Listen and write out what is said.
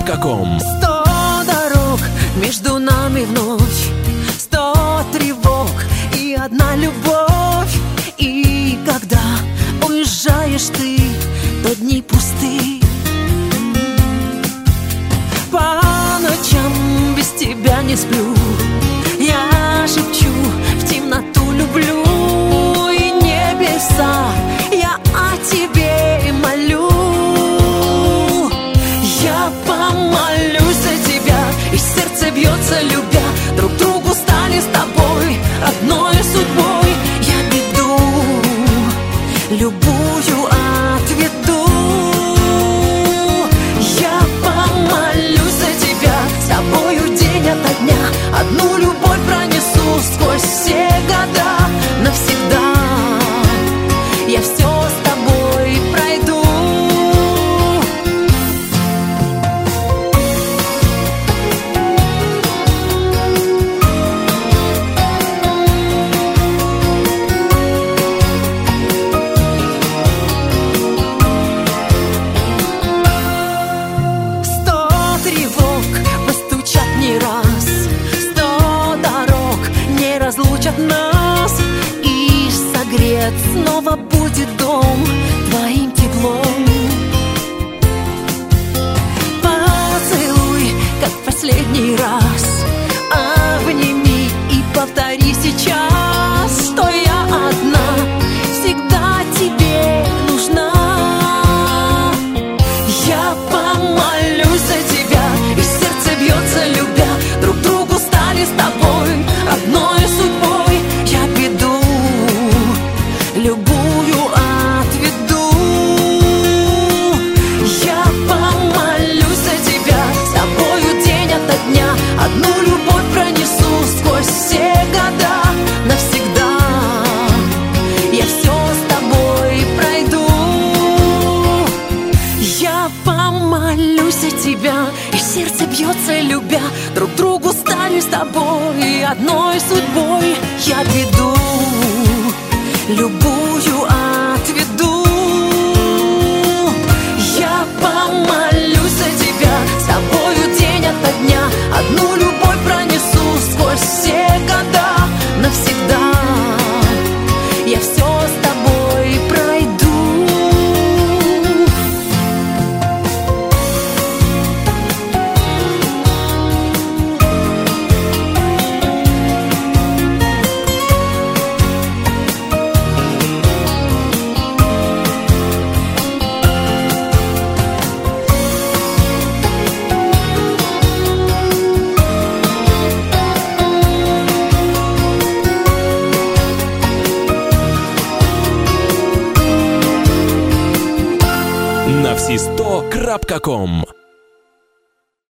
100.com. 100 дорог между нами вновь, 100 тревог и одна любовь. И когда уезжаешь ты, то дни пусты. По ночам без тебя не сплю, я шепчу в темноту люблю. И небеса я о тебе молю. Я помолюсь за тебя, и сердце бьется, любя. Друг другу стали с тобой одной судьбой. Я беду любую отведу. Я помолюсь за тебя, с тобою день ото дня. Одну любовь пронесу сквозь все года. Навсегда я все с тобой пройду. Разлучат нас, и согрет снова будет дом твоим теплом. Поцелуй, как в последний раз, обними и повтори сейчас, что я одна, всегда тебе нужна. Я помолюсь за тебя, и сердце бьется, любя. Друг другу стали с тобой одной судьбой. Я беду любую отведу. Я помолюсь за тебя, с тобою день ото дня. Одну любовь пронесу сквозь все года. Навсегда я все с тобой пройду. Я помолюсь за тебя, и сердце бьется, любя. Друг другу стали с тобой одной судьбой. Я беду любую отведу. Я помолюсь за тебя, с тобою день ото дня. Одну любовь пронесу сквозь все года. Навсегда я все с тобой пройду. На все 100.com.